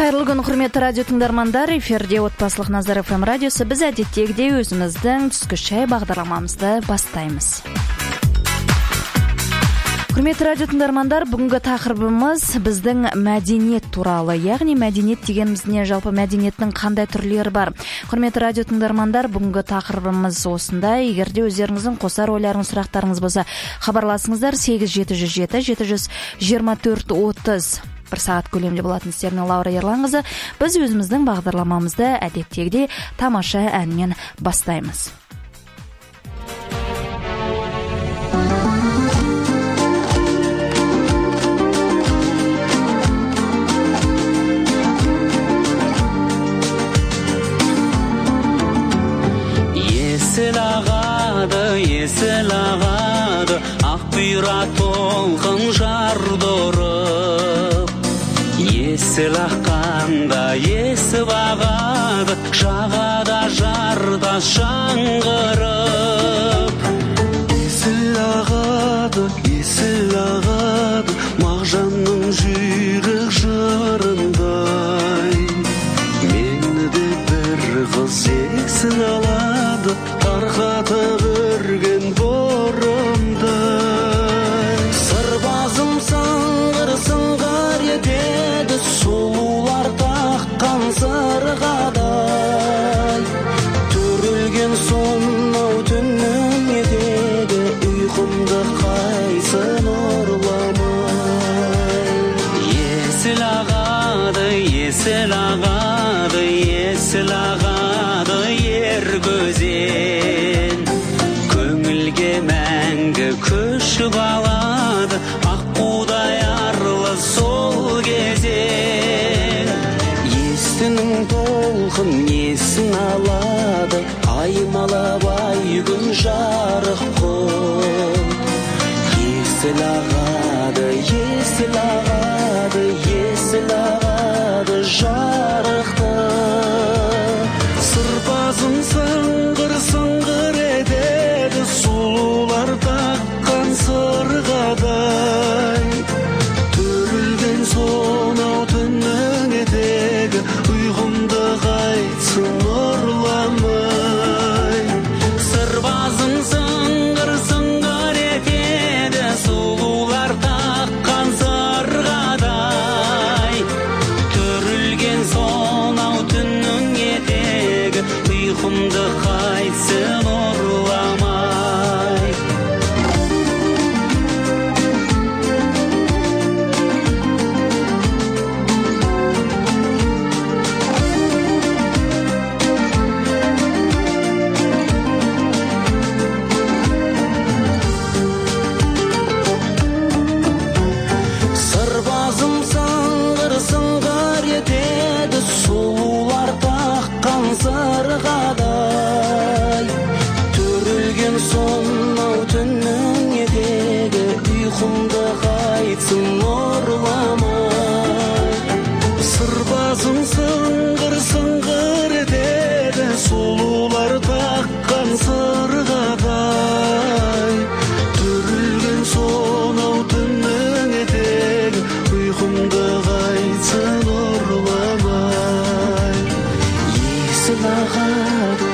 Қайырлы күн, құрметті радио тыңдармандар. Эфирде отбасылық Назар ФМ радиосы. Біз әдеттегідей өзіміздің түскі шай бағдарламамызды бастаймыз. Құрметті радио тыңдармандар, бүгінгі тақырыбымыз біздің мәдениет туралы. Яғни мәдениет дегеніміз не, жалпы мәдениеттің қандай түрлері бар? Құрметті радио тыңдармандар, бүгінгі тақырыбымыз осындай. Егерде өздеріңіздің қосар ойларыңыз, сұрақтарыңыз болса, хабарласыңыздар 8707-724-30. бір сағат көлемінде болатын істерінің Лаура Ерланқызы. Біз өзіміздің бағдарламамызды әдеттегідей тамаша әнмен бастаймыз. Есіл ағады, ақ бұйра толқын жардырып. Есіл аққанда есіп ағады, жағада жартас жаңғырып. Есіл ағады, мағжанның жүйрік жырындай. Мені де бір қыз есін алады, тарқатып өрген бұрымдай. Сырбазым сыңғыр етеді, сұлулар таққан сырғадай. Түрілген сонау түннің етеді, ұйқымды қайсын ұрламай. Есіл ағады, ер көзен. Көңілге мәңгі көшіп алады, аққудай арлы сол кезен. Естінің толқын несін алады, аймалап ай күн жарық қыл. Есіл ағады, жарықты. Сырбазым сыңғыр етеді, сұлулар таққан сырғадай. Түрілген сонау түннің етегі, ұйқымды қайтсын ұрламай. Сырбазым сыңғыр етеді, сұлулар таққан сырғадай. Түрілген сонау түннің етегі, ұйқымды қайтсын ұрламай. Сырбазым сыңғыр етеді, сұлулар таққан сырғадай. Түрілген сонау түннің етегі, ұйқымды қайтсын ұрламай. Сырбазым сыңғыр етеді, сұлулар таққан сырғадай. Түрілген сонау түннің етегі, ұйқымды қайтсын ұрламай. Есіл ағады,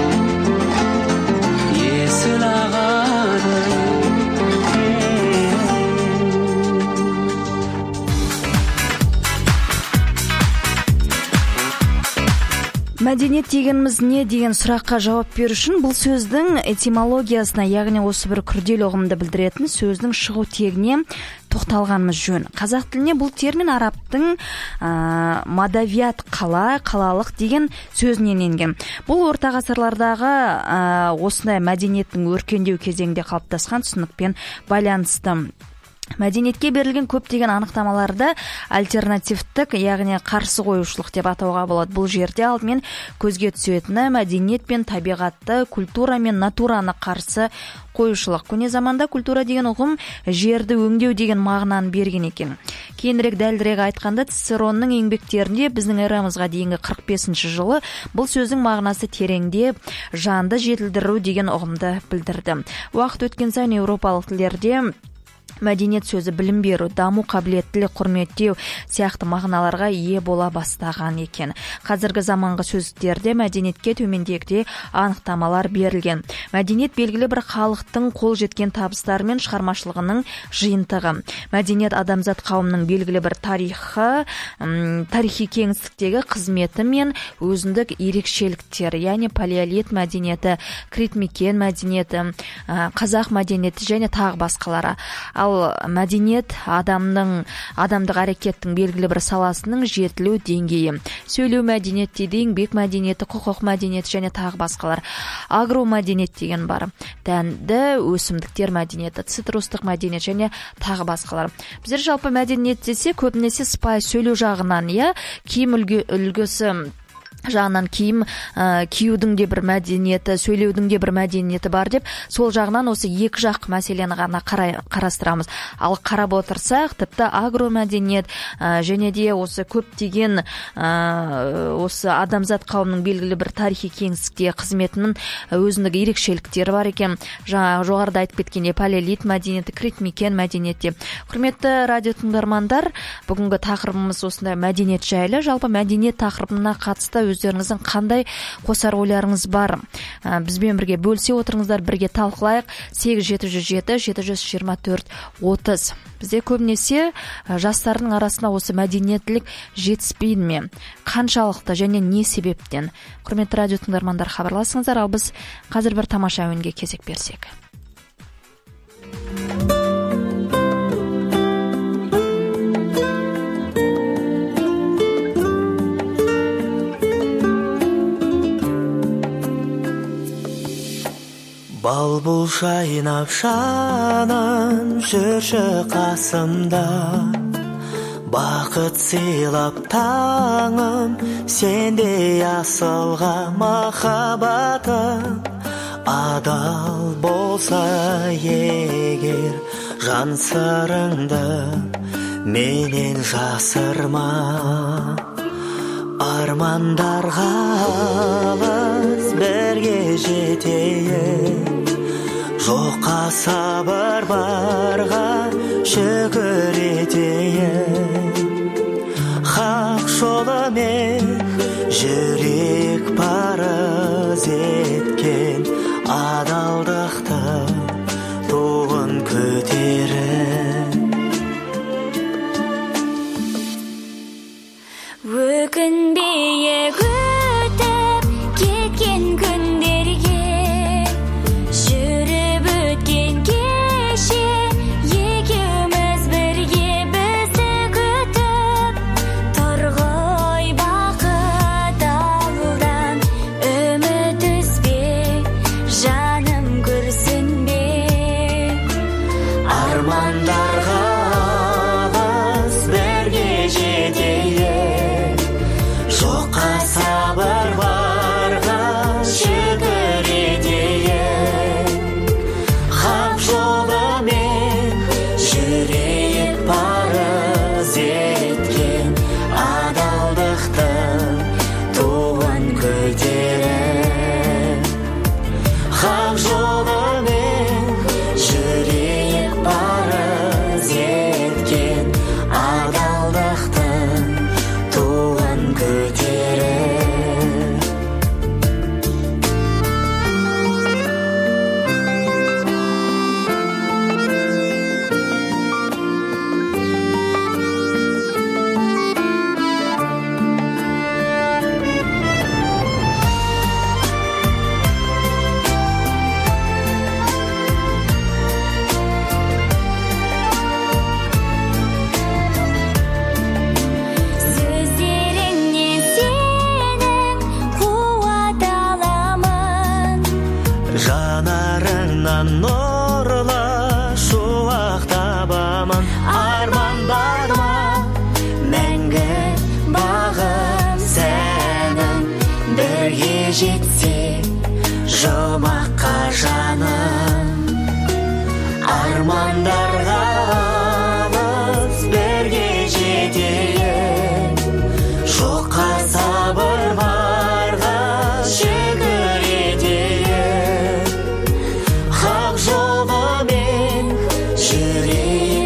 Мәдениет дегеніміз не деген сұраққа жауап беру үшін бұл сөздің этимологиясына, яғни осы бір күрделі ұғымды білдіретін сөздің шығу тегіне тоқталғанымыз жөн. Қазақ тіліне бұл термин арабтың мадавият, қалалық деген сөзінен енген. Бұл орта ғасырлардағы осындай мәдениеттің өркендеу кезеңінде қалыптасқан түсінікпен байланысты. Мәдениетке берілген көптеген анықтамаларды альтернативтік, яғни қарсы қоюшылық деп атауға болады. Бұл жерде алдымен көзге түсетіні мәдениет пен табиғатты, культура мен натураны қарсы қоюшылық. Көне заманда культура деген ұғым жерді өңдеу деген мағынаны берген екен. Кейінірек дәлірек айтқанда Цицеронның еңбектерінде біздің эрамызға дейінгі 45-ші жылы бұл сөздің мағынасы тереңдеп, жанды жетілдіру деген ұғымды білдірді. Уақыт өткен сайын еуропалық тілдерде Мәдениет сөзі білім беру, даму қабілеттілік, құрметтеу сияқты мағыналарға ие бола бастаған екен. Қазіргі заманғы сөздіктерде мәдениетке төмендегідей анықтамалар берілген. Мәдениет белгілі бір халықтың қол жеткен табыстары мен шығармашылығының жиынтығы. Мәдениет адамзат қауымының белгілі бір тарихи кеңістіктегі қызметі мен өзіндік ерекшеліктері, яғни палеолит мәдениеті, крит мекен мәдениеті, қазақ мәдениеті және тағы басқалары. Ал мәдениет адамдық әрекеттің белгілі бір саласының жетілу деңгейі. Сөйлеу мәдениет дейді, еңбек мәдениеті, құқық мәдениеті және тағы басқалар. Агромәдениет деген бар. Дәнді өсімдіктер мәдениеті, цитрустық мәдениет және тағы басқалар. Біздер жалпы мәдениет десе көбінесе сыпайы сөйлеу жағынан, киім үлгісі жағынан киюдің де бір мәдениеті, сөйлеудің де бір мәдениеті бар деп, сол жағынан осы екі жақ мәселені ғана қарастырамыз. Ал қарап отырсақ, тіпті агромәдениет және де осы көптеген осы адамзат қауымының белгілі бір тарихи кеңістіктегі қызметінің өзіндік ерекшеліктері бар екен. Жаңа жоғарыда айтып кеткенде палеолит мәдениеті, крит мекен мәдениеті. Құрметті радио тыңдармандар, бүгінгі тақырыбымыз осындай мәдениет жайлы. Жалпы мәдениет тақырыбына қатысты өздеріңіздің қандай қосар ойларыңыз бар? Бізбен бірге бөлісе отырыңыздар, бірге талқылайық. 8707-724-30. Бізде көбінесе жастардың арасында осы мәдениеттілік жетіспейді ме? Қаншалықты және не себептен? Құрметті радио тыңдармандар, хабарласыңыздар, ал біз қазір бір тамаша әуенге кезек берсек. Балбұл жайнап жаным, жүрші қасымда, бақыт сыйлап таңым, сендей асылға махаббатым. Адал болса егер жан сырыңды менен жасырма. Армандарға алыс бірге жетейік, жоққа сабыр барға шүкір етейік. Хақ жолымен жүрек парыз еткен, адалдықты туын көтеріп. Өкінбейік өтіп кеткен күндерге, жүріп өткен кеше екеуміз бірге бізді күтіп тұр ғой бақыт алдан. Үміт үзбе, жаным күрсінбе, армандарға алыс бірге жетейік, жоққа сабыр барға шүкір етейік. Хақ жолымен жүрейік парыз еткен, адалдықтың туын көтеріп. Хақ жолымен жүрейік парыз еткен, адалдықтың туын көтеріп. сөздеріңнен сенің қуат аламын. Жанарыңнан нұрлы шуақ табамын. Арман бар ма мәңгі бағым сәнім, бірге жетсек жұмаққа жаным. Армандарға алыс бірге жетейік, жоққа сабыр барға шүкір етейік. Хақ жолымен жүрейік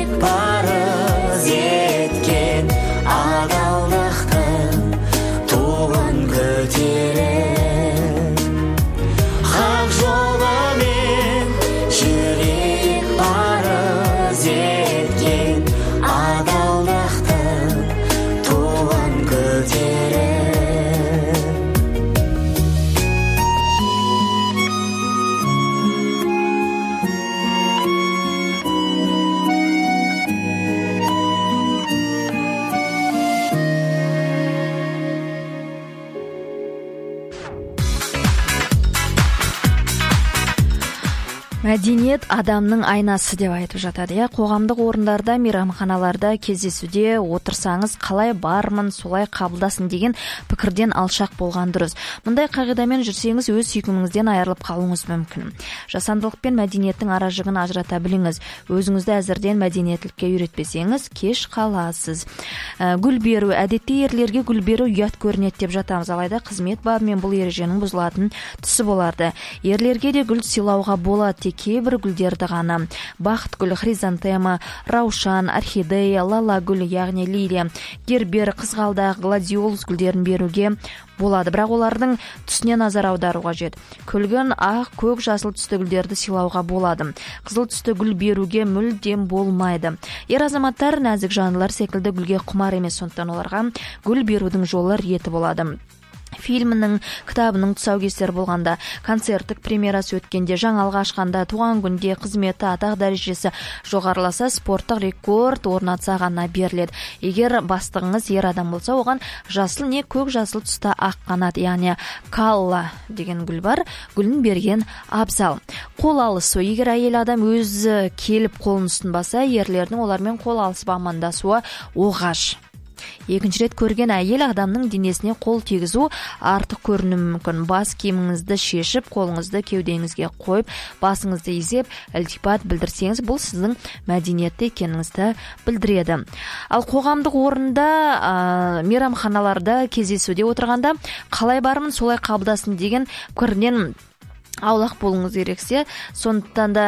Мәдениет адамның айнасы деп айтып жатады. Қоғамдық орындарда, мейрамханаларда кездесуде отырсаңыз, қалай бармын, солай қабылдасын деген пікірден алшақ болған дұрыс. Мұндай қағидамен жүрсеңіз, өз сүйкіміңізден айырылып қалуыңыз мүмкін. Жасандылық пен мәдениеттің аражығын ажырата біліңіз. Өзіңізді әзірден мәдениеттілікке үйретпесеңіз, кеш қаласыз. Гүл беру, әдетте ерлерге гүл беру ұят көрінеді деп жатамыз. Алайда қызмет бабымен бұл ереженің бұзылатын тұсы болады. Ерлерге де гүл сыйлауға болады, кейбір гүлдерді ғана. Бақыт гүл, хризантема, раушан, орхидея, лала гүл, яғни лилия, гербер, қызғалдақ, гладиолус гүлдерін беруге болады. Бірақ олардың түсіне назар аудару қажет. Күлгін, ақ, көк, жасыл түсті гүлдерді сыйлауға болады. Қызыл түсті гүл беруге мүлдем болмайды. Ер азаматтар нәзік жандылар секілді гүлге құмар емес, сондықтан оларға гүл берудің жолы реті болады. Фильмінің, кітабының тұсаукесері болғанда, концерттік премьерасы өткенде, жаңалық ашқанда, туған күнде, қызметі, атақ дәрежесі жоғарыласа, спорттық рекорд орнатса ғана беріледі. Егер бастығыңыз ер адам болса, оған жасыл не көк жасыл тұста ақ қанат, яғни калла деген гүл бар, гүлін берген абзал. Қол алысу, егер әйел адам өзі келіп қолын ұсынбаса, ерлердің олармен қол алысып амандасуы оғаш. Екінші рет көрген әйел адамның денесіне қол тигізу артық көрінуі мүмкін. Бас киіміңізді шешіп, қолыңызды кеудеңізге қойып, басыңызды изеп, ілтипат білдірсеңіз, бұл сіздің мәдениетті екеніңізді білдіреді. Ал қоғамдық орында, мейрамханаларда кездесуде отырғанда, қалай бармын, солай қабылдасын деген пікірден аулақ болуыңыз керексе, сондықтан да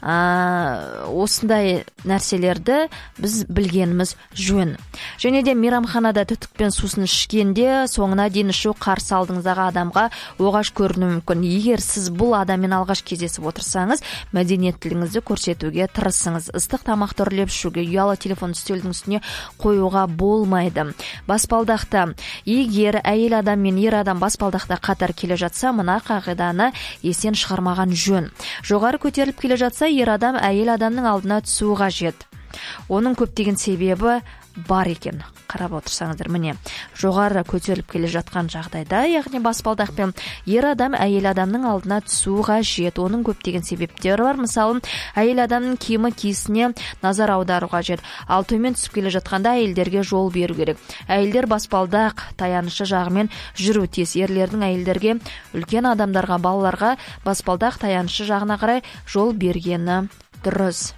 осындай нәрселерді біз білгеніміз жөн. Және де мейрамханада түтікпен сусын ішкенде, соңына дейін ішу қарсы алдыңыздағы адамға оғаш көрінуі мүмкін. Егер сіз бұл адаммен алғаш кездесіп отырсаңыз, мәдениеттілігіңізді көрсетуге тырысыңыз. Ыстық тамақты үрлеп ішуге, ұялы телефон үстелдің үстіне қоюға болмайды. Баспалдақта, егер әйел адам мен ер адам баспалдақта қатар келе жатса, мына қағиданы есен шығармаған жөн. Жоғары көтеріліп келе жатса, ер адам әйел адамның алдына түсуі қажет. Оның көптеген себебі бар екен. Қарап отырсаңыздар, міне, жоғары көтеріліп келе жатқан жағдайда, яғни баспалдақпен ер адам әйел адамның алдына түсуі қажет. Оның көптеген себептері бар. Мысалы, әйел адамның киімі киісіне назар аудару қажет. Ал төмен түсіп келе жатқанда әйелдерге жол беру керек. Әйелдер баспалдақ таянышы жағымен жүру тиіс. Ерлердің әйелдерге, үлкен адамдарға, балаларға баспалдақ таянышы жағына қарай жол бергені дұрыс.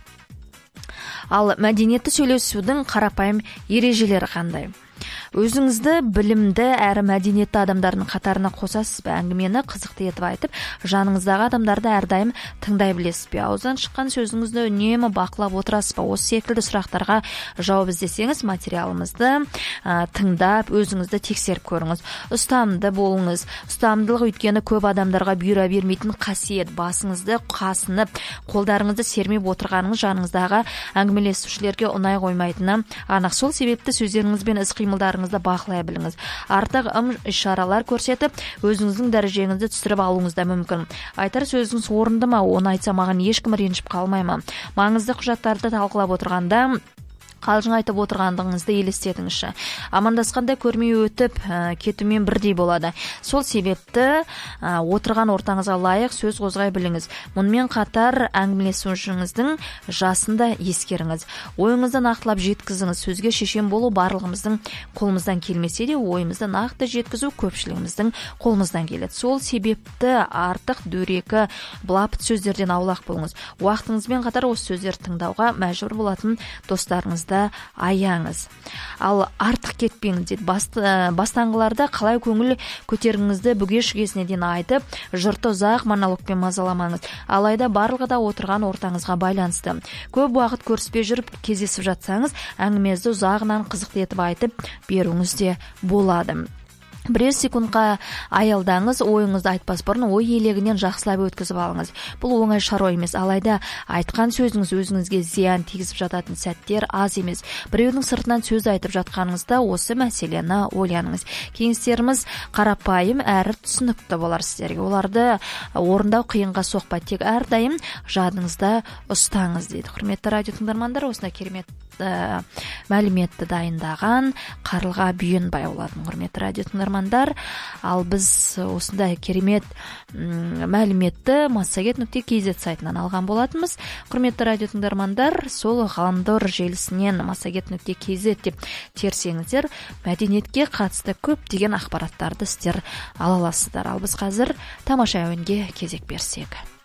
Ал мәдениетті сөйлесудің қарапайым ережелері қандай? Өзіңізді білімді әрі мәдениетті адамдардың қатарына қосасыз ба? Әңгімені қызықты етіп айтып, жаныңыздағы адамдарды әрдайым тыңдай білесіз бе? Ауздан шыққан сөзіңізді үнемі бақылап отырасыз ба? Осы секілді сұрақтарға жауап іздесеңіз, материалымызды тыңдап, өзіңізді тексеріп көріңіз. Ұстамды болыңыз. Ұстамдылық өйткені көп адамдарға бұйыра бермейтін қасиет. Басыңызды қасынып, қолдарыңызды сермеп отырғаныңыз жаныңыздағы әңгімелесушілерге ұнай қоймайтыны анық. Сол себепті сөздеріңіз бен іс-қимылдарыңызды бақылай біліңіз. Артық ишаралар көрсетіп, өзіңіздің дәрежеңізді түсіріп алуыңыз да мүмкін. Айтар сөзіңіз орынды ма? Оны айтса маған ешкім ренжіп қалмай ма? Маңызды құжаттарды талқылап отырғанда қалжың айтып отырғандығыңызды елестетіңізші. Амандасқанда көрмей өтіп кетумен бірдей болады. Сол себепті отырған ортаңызға лайық сөз қозғай біліңіз. Мұнымен қатар әңгімелесушіңіздің жасын да ескеріңіз. Ойыңызды нақтылап жеткізіңіз. Сөзге шешен болу барлығымыздың қолымыздан келмесе де, ойымызды нақты жеткізу көпшілігіміздің қолымыздан келеді. Сол себепті артық дөрекі былапыт сөздерден аулақ болыңыз. Уақытыңызбен қатар осы сөздерді тыңдауға мәжбүр болатын достарыңыз аяңыз. Ал артық кетпеңіз дейді. Бастаңғыларда қалай көңіл көтергіңізді бүге-шүгесіне дейін айтып, жұртты ұзақ монологпен мазаламаңыз. Алайда барлығы да отырған ортаңызға байланысты. Көп уақыт көріспей жүріп кездесіп жатсаңыз, әңгімеңізді ұзағынан қызықты етіп айтып беруіңіз де болады. Бірер секундқа аялдаңыз, ойыңызды айтпас бұрын ой елегінен жақсылап өткізіп алыңыз. Бұл оңай шаруа емес, алайда айтқан сөзіңіз өзіңізге зиян тигізіп жататын сәттер аз емес. Біреудің сыртынан сөз айтып жатқаныңызда осы мәселені ойланыңыз. Кеңестеріміз қарапайым әрі түсінікті болар сіздерге. Оларды орындау қиынға соқпайды, тек әрдайым жадыңызда ұстаңыз дейді. Құрметті радио тыңдармандар, осындай керемет мәліметті дайындаған Қарлыға Бүйенбай болатын, құрметті радио тыңдармандар. Ал біз осындай керемет мәліметті massagет.kz сайтынан алған болатынбыз. Құрметті радио тыңдармандар, сол ғаламдор желісінен massagет.kz деп терсеңіздер, мәдениетке қатысты көп деген ақпараттарды сіздер ала аласыздар. Ал біз қазір тамаша әуенге кезек берсек.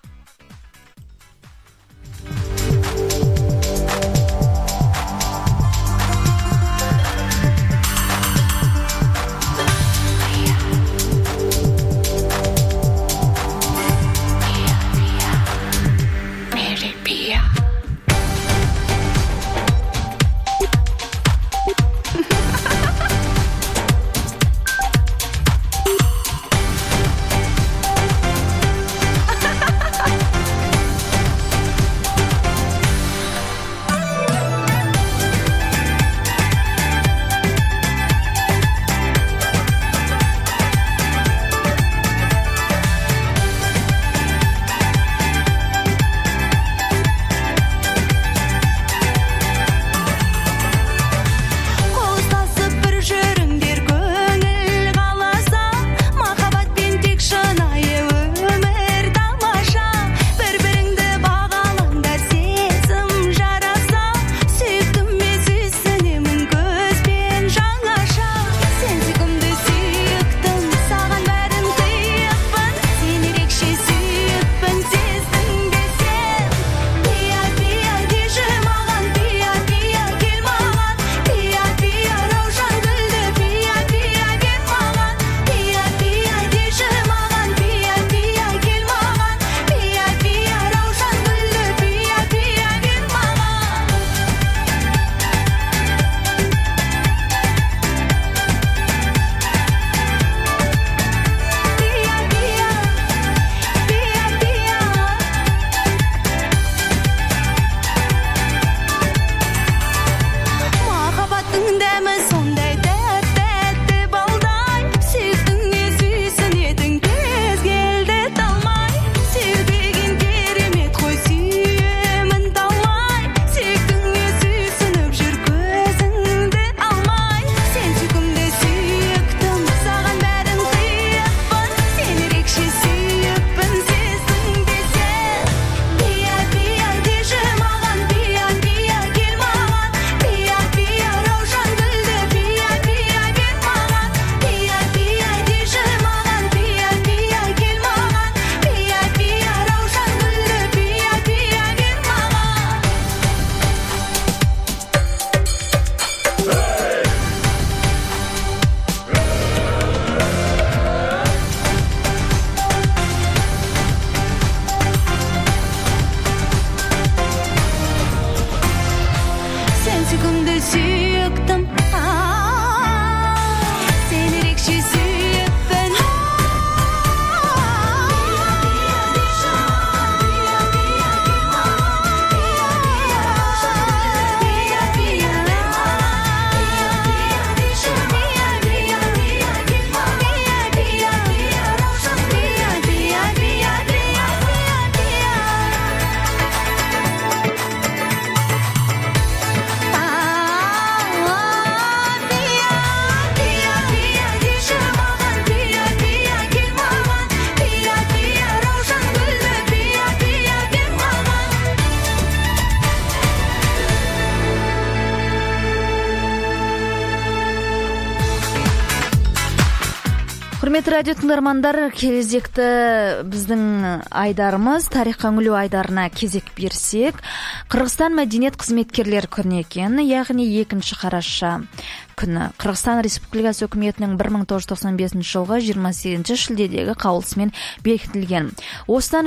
Құрметті радио тыңдармандар, кезекті біздің айдарымыз тарихқа үңілу айдарына кезек берсек, Қырғызстан мәдениет қызметкерлер күні екен, яғни 2 қараша күні Қырғызстан Республикасы үкіметінің 1995 жылғы 28 шілдедегі қаулысымен бекітілген. Осыдан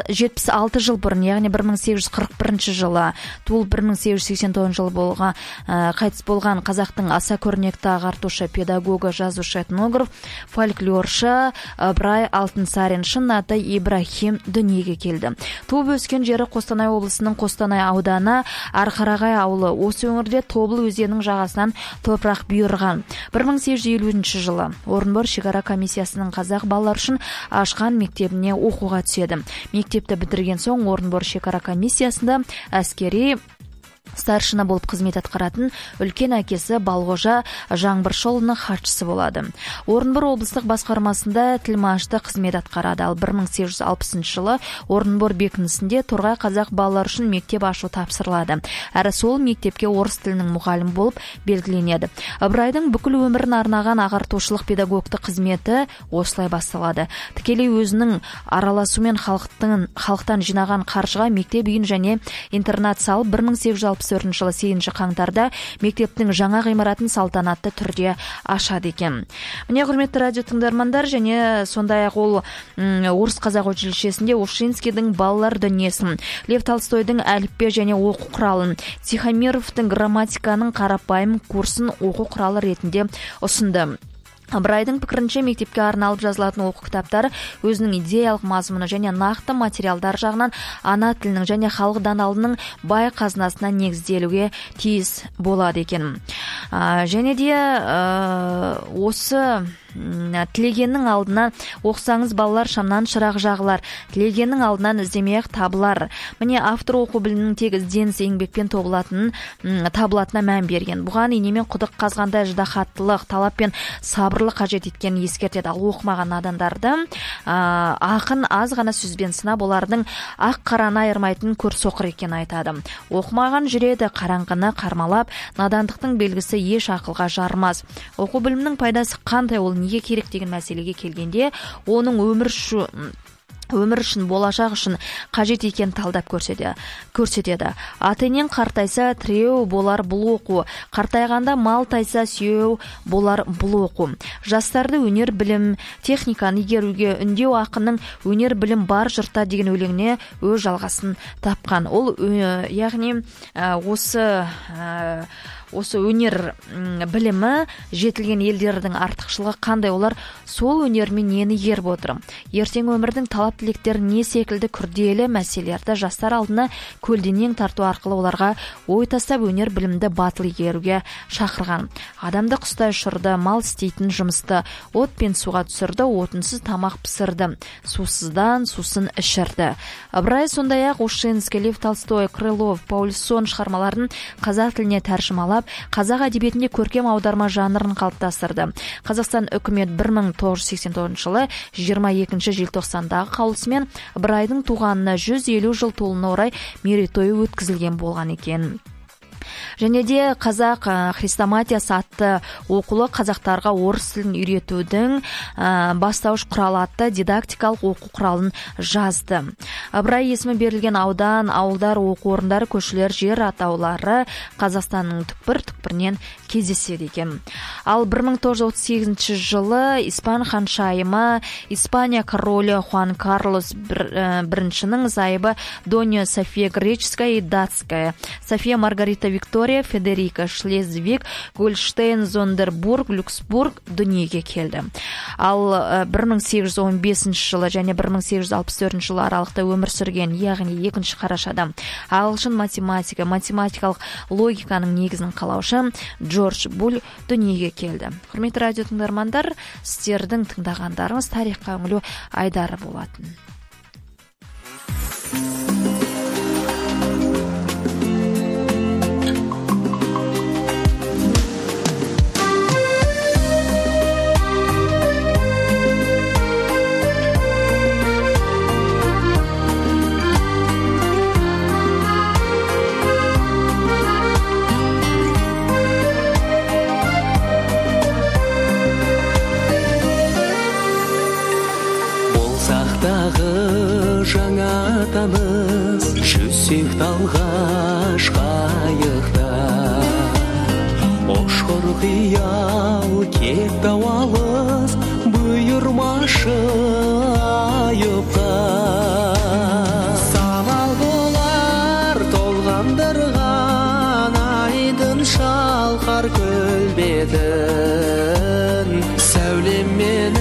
176 жыл бұрын, яғни 1841 жылы туылып 1889 жылы болған қайтыс болған қазақтың аса көрнекті ағартушы, педагогы, жазушы, этнограф, фольклоршы Ыбырай Алтынсарин, шын аты Ибрахим, дүниеге келді. Туып өскен жері Қостанай облысының Қостанай ауданы Арқарағай ауылы. Осы өңірде Тобыл өзенінің жағасынан топырақ бұйырған. 1850 жылы Орынбор шекара комиссиясының қазақ балалар үшін ашқан мектебіне оқуға түседі. Мектепті бітірген соң Орынбор шекара комиссиясында әскери старшина болып қызмет атқаратын үлкен әкесі Балғожа Жаңбыршолының хатшысы болады. Орынбор облыстық басқармасында тілмашты қызмет атқарады. Ал 1860 жылы Орынбор бекінісінде Торғай қазақ балалар үшін мектеп ашу тапсырылады. Әрі сол мектепке орыс тілінің мұғалім болып белгіленеді. Ыбырайдың бүкіл өмірін арнаған ағартушылық педагогтық қызметі осылай басталады. Тікелей өзінің араласуымен халықтан жинаған қаржыға мектеп үйін және интернат салып 1864 жылы 8 қаңтарда мектептің жаңа ғимаратын салтанатты түрде ашады екен. Міне, құрметті радио тыңдармандар, және сондай-ақ ол орыс қазақ училищесінде Ушинскийдің балалар дүниесін, Лев Толстойдың әліппе және оқу құралын, Тихомировтың грамматиканың қарапайым курсын оқу құралы ретінде ұсынды. Ыбырайдың пікірінше мектепке арналып жазылатын оқу кітаптары өзінің идеялық мазмұны және нақты материалдар жағынан ана тілінің және халық даналығының бай қазынасына негізделуге тиіс болады екен. Және де осы тілегеннің алдына оқысаңыз балалар шамнан шырақ жағылар, тілегеннің алдынан іздемек табылар. Міне, автор оқу білімінің тек ізденіс еңбекпен табылатына мән берген. Бұған инемен құдық қазғанда ждахаттылық, талап пен сабырлық қажет еткенін ескертеді. Ал оқымаған адамдарды ақын аз ғана сөзбен сынап, олардың ақ қараны айырмайтын көрсоқыр екенін айтады. Оқымаған жүреді қараңғыны қармалап, надандықтың белгісі еш ақылға жармас. Оқу білімінің пайдасы қандай, ол неге керек деген мәселеге келгенде, оның өмір үшін, болашақ үшін қажет екен талдап көрсетеді. Атенен қартайса тіреу болар бұл оқу, қартайғанда мал тайса сүйеу болар бұл оқу. Жастарды өнер білім, техниканы игеруге үндеу ақынның өнер білім бар жұртта деген өлеңіне өз жалғасын тапқан. Ол яғни осы өнер білімі жетілген елдердің артықшылығы қандай, олар сол өнермен нені еріп отыр. Ертең өмірдің талап тілектері не секілді күрделі мәселелерді жастар алдына көлденең тарту арқылы оларға ой тастап өнер білімді батыл игеруге шақырған. Адамды құстай ұшырды, мал істейтін жұмысты, от пен суға түсірді, отынсыз тамақ пісірді, сусыздан сусын ішірді. Ыбырай сондай-ақ Ушинский, Лев Толстой, Крылов, Паульсон шығармаларын қазақ тіліне тәржімалап, қазақ әдебиетінде көркем аударма жанрын қалыптастырды. Қазақстан үкімет 1989 жылы 22 желтоқсандағы қаулысымен Ыбырайдың туғанына 150 жыл толуына орай мерейтойы өткізілген болған екен. Және де қазақ хрестоматиясы атты оқулы қазақтарға орыс тілін үйретудің бастауыш құралы атты дидактикалық оқу құралын жазды. Ыбырай есімі берілген аудан, ауылдар, оқу орындары, көшелер, жер атаулары Қазақстанның түкпір-түкпірінен кездеседі екен. Ал 1938 жылы Испан ханшайымы, Испания королі Хуан Карлос біріншінің зайыбы Донья София Греческая и Датская, София Маргарита Виктория, Федерика Шлезвиг, Гольштейн, Зондербург, Люксбург дүниеге келді. Ал 1815 жылы және 1864 жылы аралықта өмір сүрген, яғни 2 қарашада ағылшын математикалық логиканың негізін қалаушы Джордж Буль дүниеге келді. Құрметті радио тыңдармандар, сіздердің тыңдағандарыңыз тарихқа үңілу айдары болатын. Жаңа таныс жүзсек талғаш қайықта, ұшқыр қиял кетті алыс бұйырмашы айыпқа. Самал болар толғандырған айдын шалқар көлбетін, сәулеммен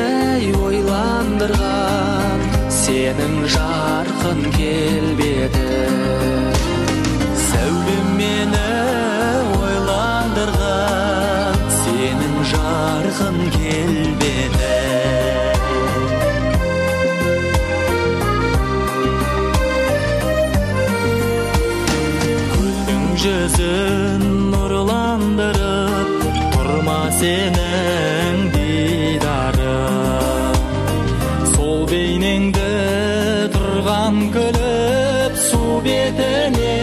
ойландырған сенің жарқын келбеті. Сәулем мені ойландырған сенің жарқын келбеті. Гүлдің сенің дидарың. Сол бейнеңді тұрған күліп су бетіне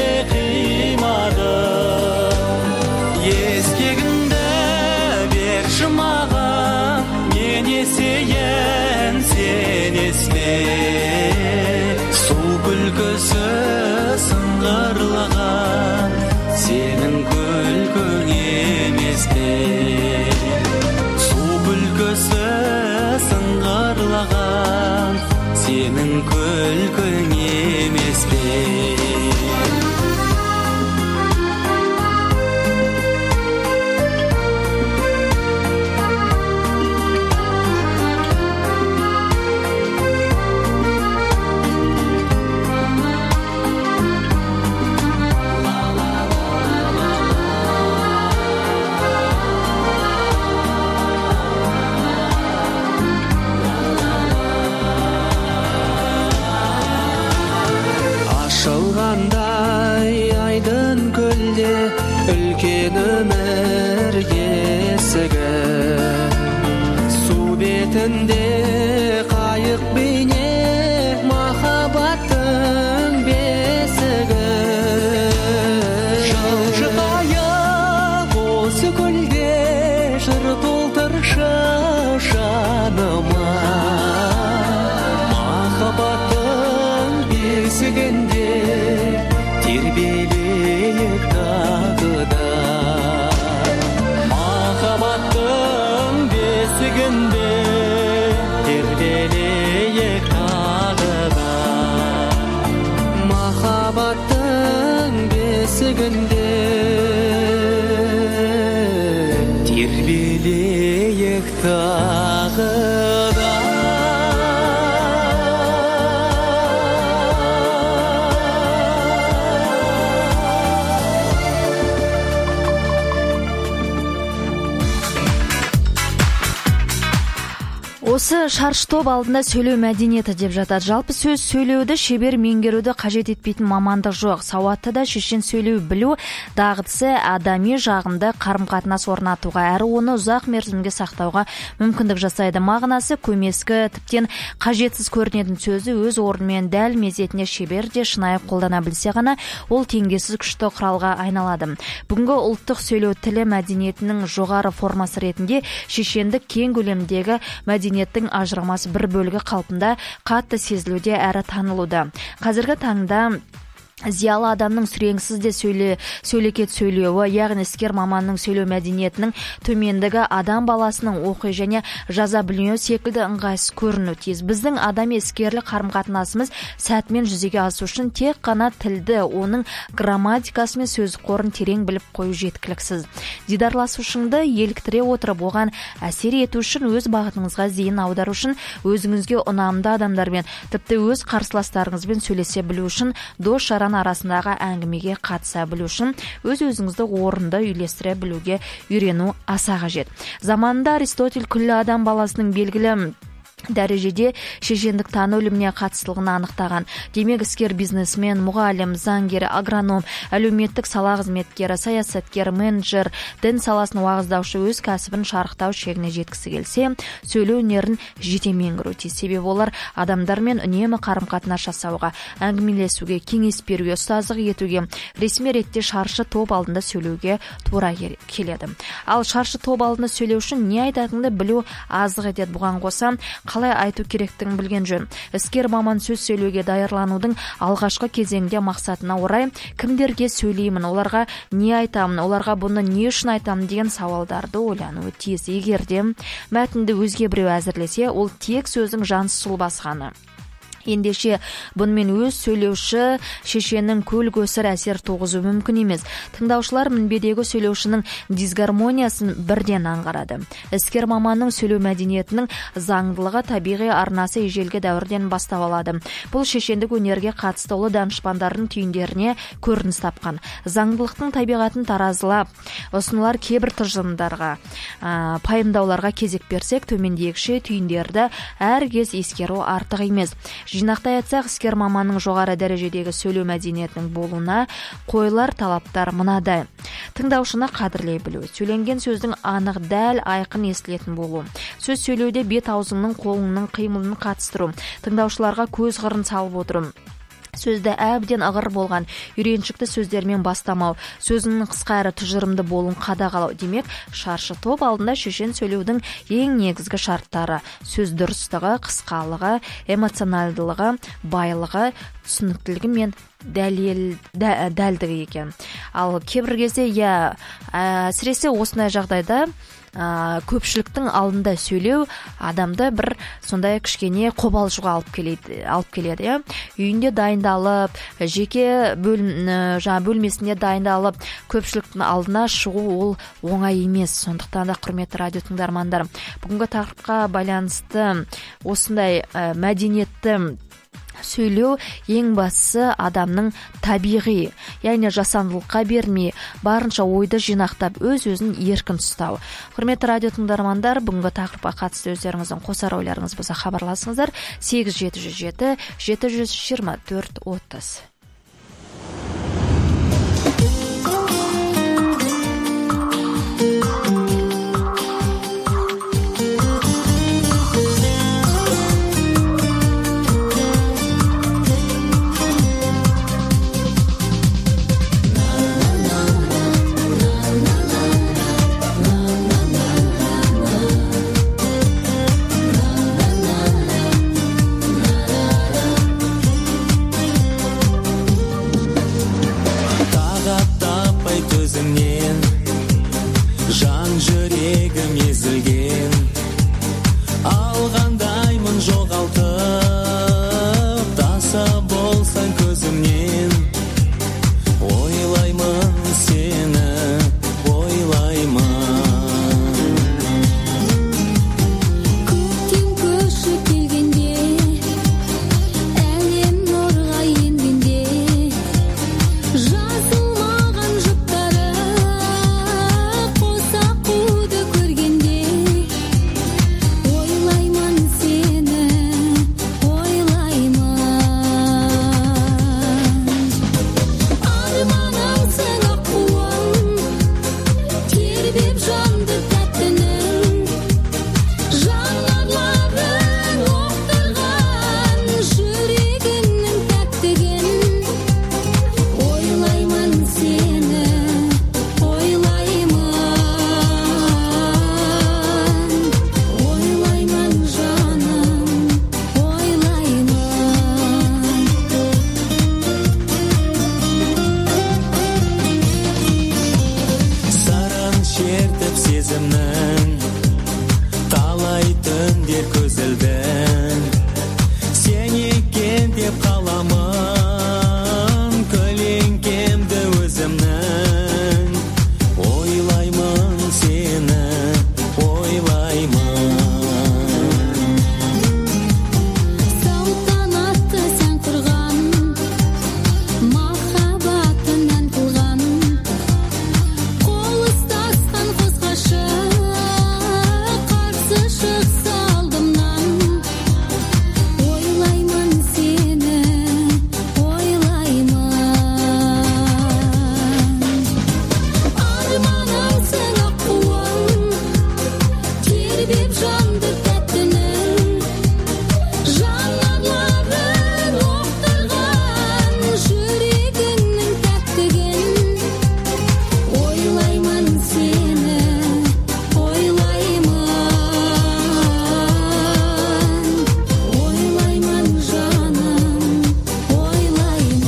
қимадым. Ескегіңді берші маған, мен есейін сен есме. Су күлкісі сыңғырлаған сенің күлкің емес пе? Су күлкісі сыңғырлаған сенің күлкің емес пе? Ашылғандай айдын көлде үлкен өмір есігі. Су бетінде қайық бейне махаббаттың бесігі. Жылжытайық осы көлде жыр толтыршы жаныма. Махаббаттың бесігінде тербелейік тағы да. Махаббаттың бесігінде тербелейік тағы да. Махаббаттың бесігінде тербелейік тағы да. Осы шаршы топ алдында сөйлеу мәдениеті деп жатады. Жалпы сөз сөйлеуді шебер меңгеруді қажет етпейтін мамандық жоқ. Сауатты да шешен сөйлеу білу дағдысы адами жағында қарым-қатынас орнатуға, әрі оны ұзақ мерзімге сақтауға мүмкіндік жасайды. Мағынасы көмескі, тіптен қажетсіз көрінетін сөзді өз орнымен дәл мезетіне шебер де шынайы қолдана білсе ғана ол теңдессіз күшті құралға айналады. Бүгінгі ұлттық сөйлеу тілі мәдениетінің жоғары формасы ретінде шешендік кең көлемдегі мәдениеттің ажырамас бір бөлігі қалпында қатты сезілуде әрі танылуда. Қазіргі таңда зиялы адамның сүреңсіз де сөйлекет сөйлеуі, яғни іскер маманның сөйлеу мәдениетінің төмендігі адам баласының оқи және жаза білмеу секілді ыңғайсыз көріну тиіс. Біздің адами іскерлік қарым-қатынасымыз сәтімен жүзеге асу үшін тек қана тілді, оның грамматикасы мен сөз қорын терең біліп қою жеткіліксіз. Дидарласушыңды еліктіре отырып, оған әсер ету үшін, өз бағытыңызға зейін аудару үшін, өзіңізге ұнамды адамдармен, тіпті өз қарсыластарыңызбен сөйлесе білу үшін, дос жаран арасындағы әңгімеге қатыса білу үшін, өз-өзіңізді орынды үйлестіре білуге үйрену аса қажет. Заманында Аристотель күллі адам баласының белгілі дәрежеде шешендік тану іліміне қатыстылығын анықтаған. Демек, іскер бизнесмен, мұғалім, заңгер, агроном, әлеуметтік сала қызметкері, саясаткер, менеджер, дін саласын уағыздаушы өз кәсібін шарықтау шегіне жеткісі келсе, сөйлеу өнерін жете меңгеру тиіс. Себебі олар адамдармен үнемі қарым-қатынас жасауға, әңгімелесуге, кеңес беруге, ұстаздық етуге, ресми ретте шаршы топ алдында сөйлеуге тура келеді. Ал шаршы топ алдында сөйлеу үшін не айтатынды білу аздық етеді. Бұған қоса қалай айту керектігін білген жөн. Іскер маман сөз сөйлеуге даярланудың алғашқы кезеңде мақсатына орай кімдерге сөйлеймін, оларға не айтамын, оларға бұны не үшін айтамын деген сауалдарды ойлануы тиіс. Егер де мәтінді өзге біреу әзірлесе, ол тек сөздің жансыз сұлбасы ғана. Ендеше бұнымен өз сөйлеуші шешенің көл-көсір әсер туғызу мүмкін емес. Тыңдаушылар мінбедегі сөйлеушінің дисгармониясын бірден аңғарады. Іскер маманның сөйлеу мәдениетінің заңдылығы табиғи арнасы ежелгі дәуірден бастап алады. Бұл шешендік өнерге қатысты ұлы данышпандардың түйіндеріне көрініс тапқан. Заңдылықтың табиғатын таразылап ұсынылар кейбір тұжырымдарға, пайымдауларға кезек берсек, төмендегіше түйіндерді әр кез ескеру артық емес. Жинақтай айтсақ, іскер маманның жоғары дәрежедегі сөйлеу мәдениетінің болуына қойылар талаптар мынадай: тыңдаушыны қадірлей білу, сөйленген сөздің анық, дәл, айқын естілетін болу, сөз сөйлеуде бет аузыңның, қолыңның қимылын қатыстыру, тыңдаушыларға көз қырын салып отыру, сөзді әбден ығыр болған үйреншікті сөздермен бастамау, сөзінің қысқа әрі тұжырымды болуын қадағалау. Демек, шаршы топ алдында шешен сөйлеудің ең негізгі шарттары: сөз дұрыстығы, қысқалығы, эмоционалдылығы, байлығы, түсініктілігі мен дәлдігі екен. Ал кейбір кезде әсіресе осындай жағдайда көпшіліктің алдында сөйлеу адамды бір сондай кішкене қобалжуға алып келеді. Үйінде дайындалып, жеке бөлмесінде дайындалып, көпшіліктің алдына шығу ол оңай емес. Сондықтан да, құрметті радио тыңдармандар, бүгінгі тақырыпқа байланысты осындай мәдениетті сөйлеу ең бастысы адамның табиғи, яғни жасандылыққа бермей, барынша ойды жинақтап, өз-өзін еркін ұстау. Құрметті радио тыңдармандар, бүгінгі тақырыпқа қатысты өздеріңіздің қосар ойларыңыз болса хабарласыңыздар. 8707 724 30. жан жүрегім езілген, алғандаймын жоғалтып, таса болсаң көзімнен, ойлаймын сені, ойлаймын. Көктем көшіп келгенде, әлем нұрға енгенде, жазылмаған жұптары қоса қуды көргенде, ойлаймын сені, ойлаймын. Арманымсың аққуым, тербеп жанды тәттінің, жанарларын оқтырған жүрегіңнің тәттігін, ойлаймын сені, ойлаймын. Ойлаймын жаным, ойлаймын. Сарын шертіп сезімнің, талай түндер көзілдің, сен екен деп қаламын, көлеңкемді өзімнің, ойлаймын сені, ойлаймын. Салтанатты сән құрған, махаббатын ән қылған, қол ұстасқан қос ғашық, қарсы шықса алдымнан, ойлаймын сені, ойлаймын. Арманымсың аққуым, тербеп жанды тәттінің, жанарларын оқтырған жүрегіңнің тәттігін, ойлаймын сені, ойлаймын. Ойлаймын жаным, ойлаймын.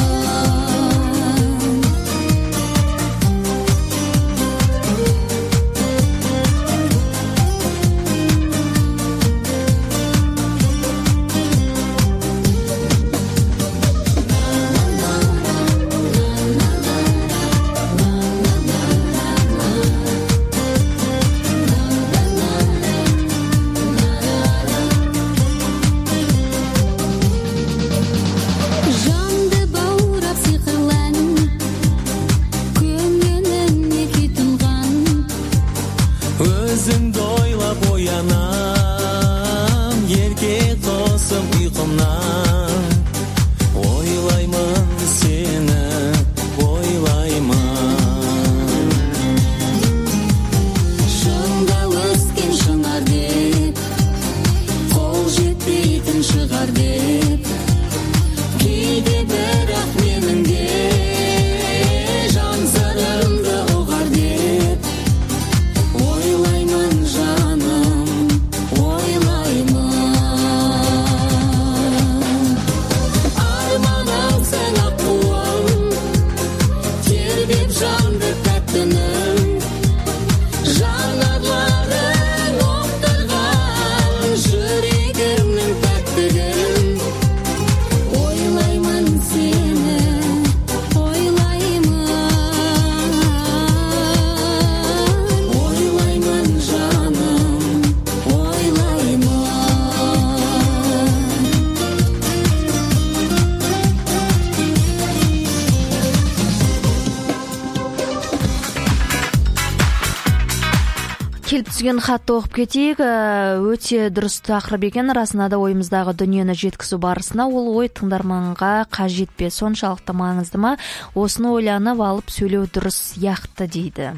Жанды баурап сиқырлы ән, көңіліме күй тұнған, Өзіңді ойлап оянам, ерке қосым ұйқымнан. келіп түскен хатты оқып кетейік. Өте дұрыс тақырып екен. Расында да ойымыздағы дүниені жеткізу барысында ол ой тыңдарманға қажет пе, соншалықты маңызды ма? Осыны ойланып алып сөйлеу дұрыс яқты дейді.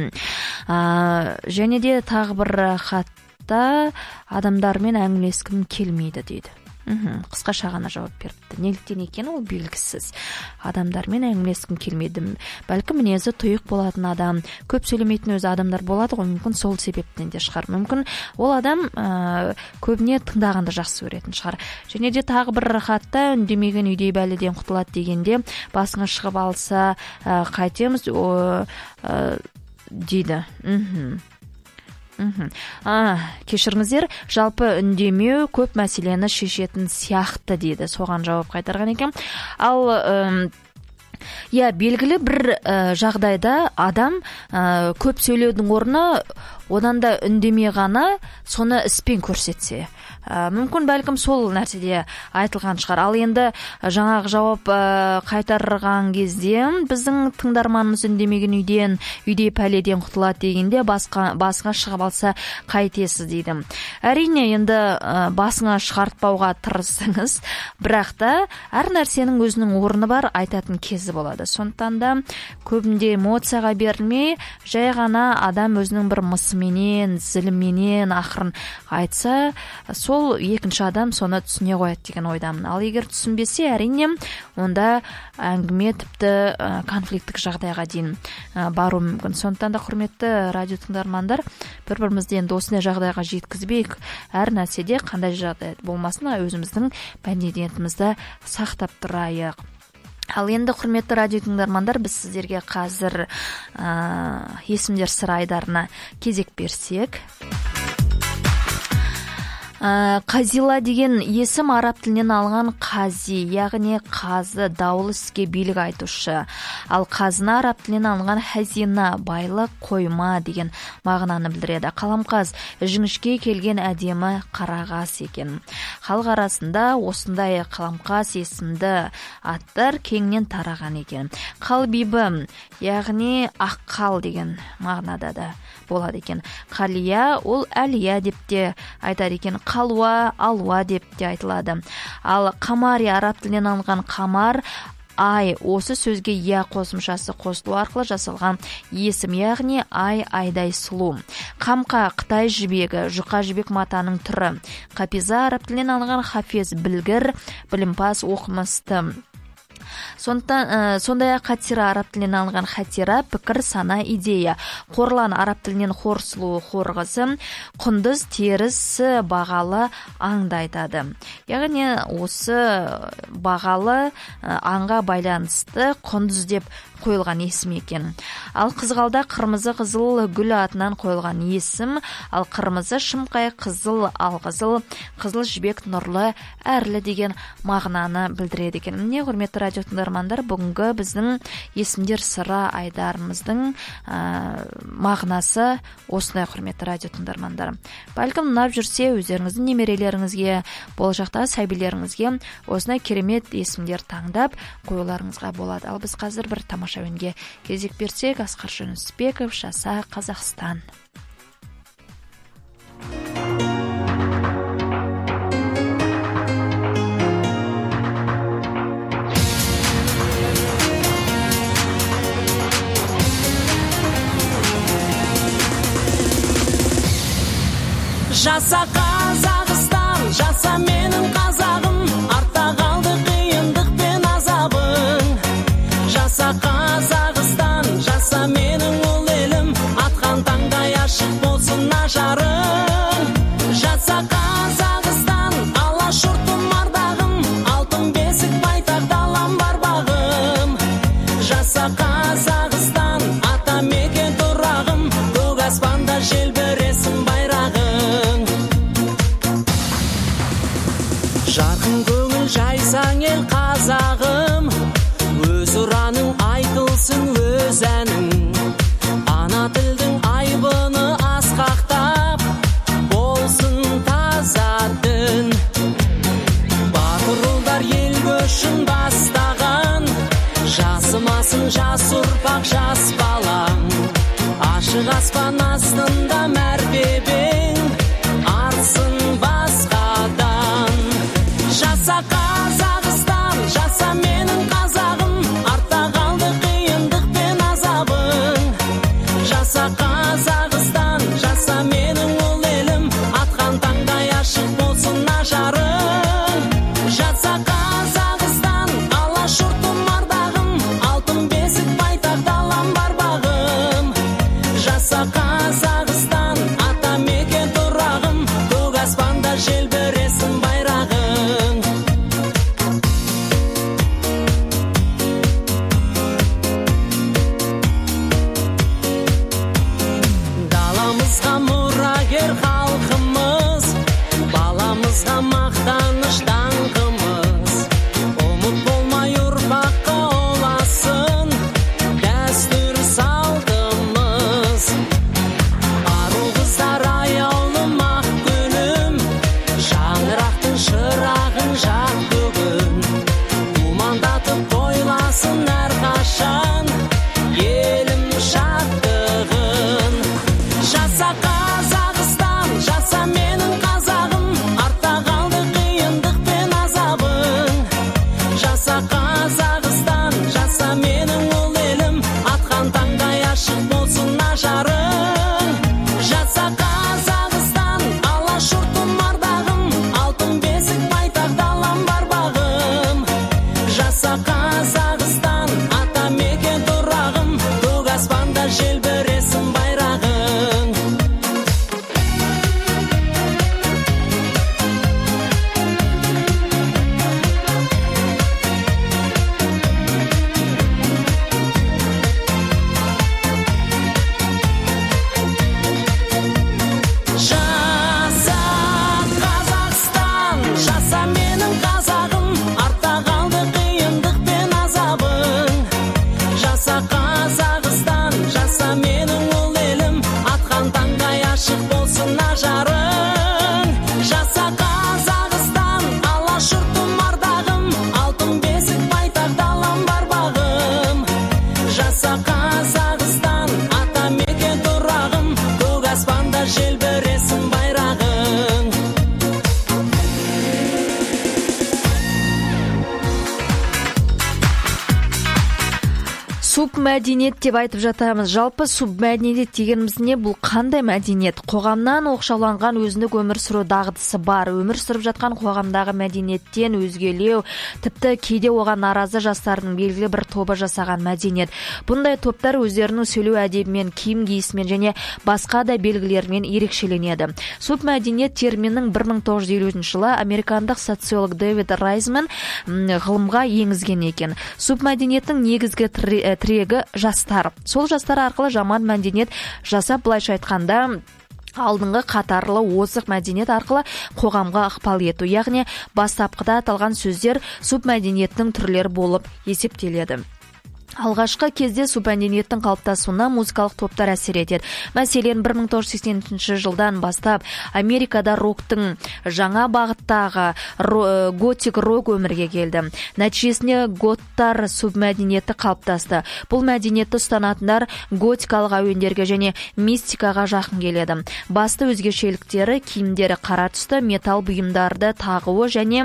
Және де тағы бір хатта адамдармен әңгімелескім келмейді дейді. Қысқаша ғана жауап беріпті. Неліктен екен ол белгісіз. Адамдармен әңгімелескім келмейді. Бәлкім мінезі тұйық болатын адам, көп сөйлемейтін өзі адамдар болады ғой, мүмкін сол себептен де шығар. Мүмкін ол адам көбіне тыңдағанды жақсы көретін шығар. Және де тағы бір хатта үндемеген үйдей бәледен құтылады дегенде басыңа шығып алса қайтеміз дейді. Кешіріңіздер, жалпы үндемеу көп мәселені шешетін сияқты дейді. Соған жауап қайтарған екен. Ал белгілі бір жағдайда адам көп сөйлеудің орны одан да үндемей ғана соны іспен көрсетсе. Мүмкін бәлкім сол нәрседе айтылған шығар. Ал енді жаңағы жауап қайтарған кезде біздің тыңдарманымыз үндемеген үйдей пәледен құтылады дегенде басыңа шығып алса қайтесіз дейді. Әрине енді басыңа шығартпауға тырысыңыз, бірақ та әр нәрсенің өзінің орны бар, айтатын кезі болады. Сондықтан да көбінде эмоцияға берілмей, жай ғана адам өзінің бір мысыменен, зіліменен ақырын айтса, сол екінші адам соны түсіне қояды деген ойдамын. Ал егер түсінбесе, әрине, онда әңгіме тіпті конфликттік жағдайға дейін бару мүмкін. Сондықтан да құрметті радио тыңдармандар, бір-бірімізді енді осындай жағдайға жеткізбейік. Әр нәрседе қандай жағдай болмасын, өзіміздің мәдениетімізді сақтап тұрайық. Ал енді құрметті радио тыңдармандар, біз сіздерге қазір есімдер сыры айдарына кезек берсек. Қазила деген есім араб тілінен алған қази, яғни қазы, даулы іске билік айтушы. Ал қазына араб тілінен алынған хазина, байлық, қойма деген мағынаны білдіреді. Қаламқас, жіңішке келген әдемі қарағас екен. Халық арасында осындай қаламқас есімді аттар кеңінен тараған екен. Қалбибі, яғни аққал деген мағынада да болады екен. Қалия, ол әлия деп те айтады екен. Қалуа, алуа деп те айтылады. Ал қамари, араб тілінен алынған қамар, ай, осы сөзге я қосымшасы қосылу арқылы жасалған есім, яғни ай, айдай сұлу. Қамқа, Қытай жібегі, жұқа жібек матаның түрі. Қапиза, араб тілінен алынған хафез, білгір, білімпаз, оқымысты. Сондай-ақ хатира, араб тілінен алынған хатира, пікір, сана, идея. Қорлан, араб тілінен хор, сұлу, хорғысы. Құндыз, терісі, бағалы, аңды айтады. Яғни осы бағалы аңға байланысты құндыз деп қойылған есім екен. Ал қызғалда, қырмызы, қызыл, гүл атынан қойылған есім. Ал қырмызы, шымқай, қызыл, алқызыл, қызыл жібек, нұрлы, әрлі деген мағынаны білдіреді екен. Міне, құрметті радио тыңдармандар, бүгінгі біздің есімдер сыры айдарымыздың мағынасы осындай, құрметті радио тыңдармандар. Бәлкім ұнап жүрсе, өздеріңіздің немерелеріңізге, болашақта сәбилеріңізге осындай керемет есімдер таңдап қоюларыңызға болады. Ал біз қазір бір тамаша әуенге кезек берсек, Асқар Жүнісбеков, Жаса Қазақстан. Жаса Қазақстан, жаса менің қазағым, артта қалды қиындық пен азабың. Жаса Қазақстан, жаса менің ұл елім, атқан таңдай ашық болсын ажарың. Жаса Қазақстан, алашұртым ардағым, алтын бесік байтақ далам бар бағым. Жаса Қазақстан, ата мекен тұрағым, көк аспанда желбіресін байрағың. Жарқын көңіл жайсаң ел қазағым, өз ұраның айтылсын өз әнің. Ана тілдің айбыны асқақтап, болсын таза дін. Батыр ұлдар ел көшін бастаған, жасымасын жас ұрпақ жас балаң. Аш ашық аспан астында мәртебең арсың басқадан. Жаса Қазақстан, жаса менің қазағым, артта қалды қиындық пен азабың. Жаса Қазақстан, жаса менің ұл елім, атқан таңдай ашық болсын ажарың. Жаса Қазақстан, алашұртым ардағым, алтын бесік байтақ далам бар бағым. Жаса Қазақстан, ата мекен тұрағым, көк аспанда желбіресін байрағың. Даламызға мұрагер халқымыз, баламызға мақтаныш даңқымыз. Ұмыт болмай ұрпаққа оласын дәстүр салтымыз. Ару қыздар аяулым ақ күнім, шаңырақтың шырағын жақ бүгін. Думандатып тойласын әрқашан елім шаттығын. Жаса Қазақстан, жаса менің қазағым, артта қалды қиындық пен азабың. Жаса Қазақстан, жаса менің ұл елім, атқан таңдай ашық болсын ажарың. Жаса Қазақстан, алашұртым ардағым, алтын бесік байтақ далам бар бағым. Жаса Қазақстан, ата мекен тұрағым, көк аспанда желбіресін байрағың. Жаса Қазақстан, жаса менің қазағым, артта қалды қиындық пен азабың. Жаса Қазақстан, жаса менің ұл елім, атқан таңдай ашық болсын ажарың. Жаса Қазақстан, алашұртым ардағым, алтын бесік байтақ далам бар бағым. Жаса Қазақстан, ата мекен тұрағым, көк аспанда желбіресін байрағың. Субмәдениет деп айтып жатамыз. Жалпы субмәдениет дегеніміз не? Бұл қандай мәдениет? Қоғамнан оқшауланған өзіндік өмір сүру дағдысы бар. Өмір сүріп жатқан қоғамдағы мәдениеттен өзгелеу, тіпті кейде оған наразы жастардың белгілі бір тобы жасаған мәдениет. Бұндай топтар өздерінің сөйлеу әдебімен, киім киісімен және басқа да белгілермен ерекшеленеді. Субмәдениет терминінің 1950 жылы американдық социолог Дэвид Райзман ғылымға енгізген екен. Субмәдениеттің негізгі тірегі жастар. Сол жастар арқылы жаман мәдениет жасап, былайша айтқанда алдыңғы қатарлы озық мәдениет арқылы қоғамға ықпал ету. Яғни бастапқыда аталған сөздер субмәдениеттің түрлері болып есептеледі. Алғашқы кезде субмәдениеттің қалыптасуына музыкалық топтар әсер етеді. Мәселен, 1983 жылдан бастап Америкада роктың жаңа бағыттағы готик рок өмірге келді. Нәтижесінде готтар субмәдениеті қалыптасты. Бұл мәдениетті ұстанатындар готикалық әуендерге және мистикаға жақын келеді. Басты өзгешеліктері киімдері қара түсті, металл бұйымдарды тағуы және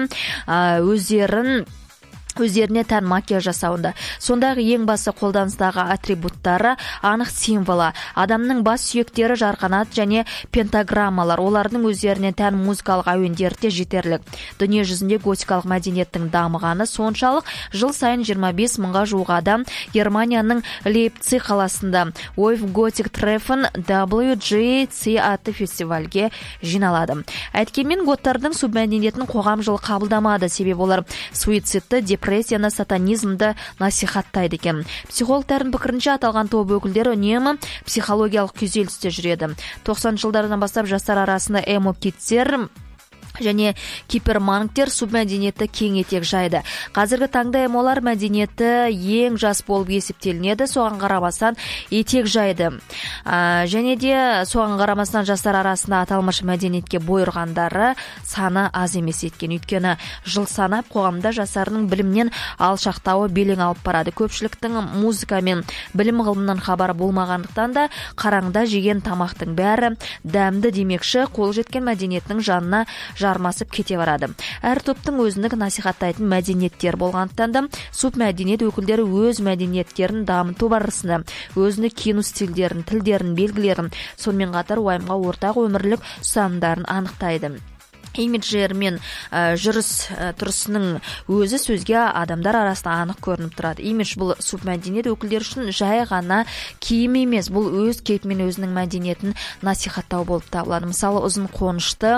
өздеріне тән макияж жасауында. Сондағы ең басы қолданыстағы атрибуттары анық символы. Адамның бас сүйектері жарқанат және пентаграммалар. Олардың өздеріне тән музыкалық әуендері де жетерлік. Дүние жүзінде готикалық мәдениеттің дамығаны соншалық, жыл сайын 25 мыңға жуық адам Германияның Лейпциг қаласында Ойв Готик Трефен WGC атты фестивальге жиналады. Әйткенмен готтардың субмәдениетін қоғам жылы қабылдамады, себебі олар суицидті, депрессияны, сатанизмді насихаттайды екен. Психологтардың пікірінше аталған топ өкілдері үнемі психологиялық күйзелісте жүреді. 90 жылдардан бастап жастар арасында эмо кидтер және кипер-манктер субмәдениетті кең етек жайды. Қазіргі таңда эмолар мәдениеті ең жас болып есептелінеді, соған қарамастан етек жайды. Және де соған қарамастан жастар арасында аталмыш мәдениетке бой ұрғандары саны аз емес еткен. Өйткені жыл санап қоғамда жастардың білімнен алшақтауы белең алып барады. Көпшіліктің музыка мен білім ғылымнан хабары болмағандықтан да қараңда жеген тамақтың бәрі дәмді демекші, қол жеткен мәдениетінің жанына жармасып кете барады. Әр топтың өзіндік насихаттайтын мәдениеттер болғандықтан да субмәдениет өкілдері өз мәдениеттерін дамыту барысында өзіндік киіну стильдерін, тілдерін, белгілерін, сонымен қатар уайымға ортақ өмірлік ұстанымдарын анықтайды. Имиджер мен жүріс тұрысының өзі сөзге адамдар арасында анық көрініп тұрады. Имидж бұл субмәдениет өкілдері үшін жай ғана киім емес, бұл өз кейпімен өзінің мәдениетін насихаттау болып табылады. Мысалы, ұзын қонышты,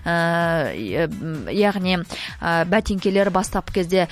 яғни бәтеңкелер бастапқы кезде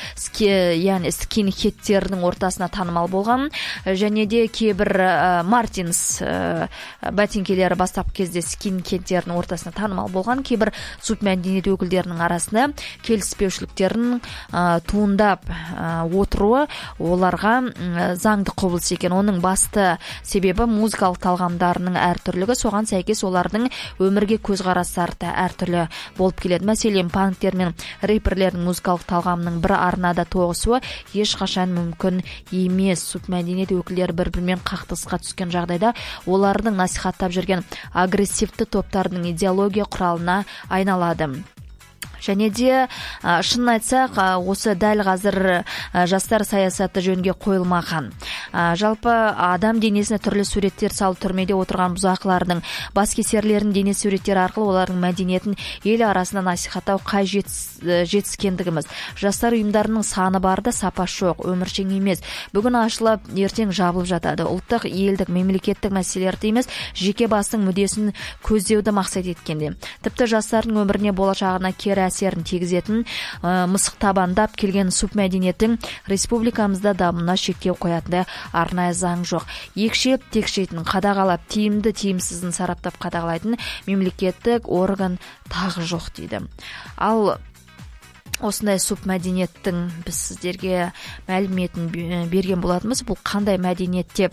скинхедтердің ортасына танымал болған, және де кейбір Мартинс бәтеңкелері бастапқы кезде скинхедтердің ортасына танымал болған, кейбір субмәдениет өкілдерінің арасында келіспеушіліктерін туындап отыруы оларға заңды құбылыс екен. Оның басты себебі музыкалық талғамдарының әртүрлігі, соған сәйкес олардың өмірге көзқарастары да әртүрлі болып келеді. Мәселен, панктер мен рэперлердің музыкалық талғамының бір арнада тоғысуы ешқашан мүмкін емес. Субмәдениет өкілдері бір-бірімен қақтығысқа түскен жағдайда олардың насихаттап жүрген агрессивті топтардың идеология құралына айналады. Және де шынын айтсақ, осы дәл қазір жастар саясаты жөнге қойылмаған. Жалпы адам денесіне түрлі суреттер салып түрмеде отырған бұзақылардың бас кесерлерінің дене суреттері арқылы олардың мәдениетін ел арасында насихаттау қай жетіскендігіміз. Жастар ұйымдарының саны барды, сапасы жоқ, өміршең емес. Бүгін ашылып, ертең жабылып жатады. Ұлттық, елдік, мемлекеттік мәселелерді емес, жеке бастың мүддесін көздеуді мақсат еткенде. Тіпті жастардың өміріне, болашағына кері әсерін тигізетін мысық табандап келген субмәдениеттің республикамызда дамуына шектеу қоятындай арнайы заң жоқ. Екшеп текшейтін, қадағалап, тиімді тиімсізін сараптап қадағалайтын мемлекеттік орган тағы жоқ дейді. Ал осындай субмәдениеттің біз сіздерге мәліметін берген болатынбыз. Бұл қандай мәдениет деп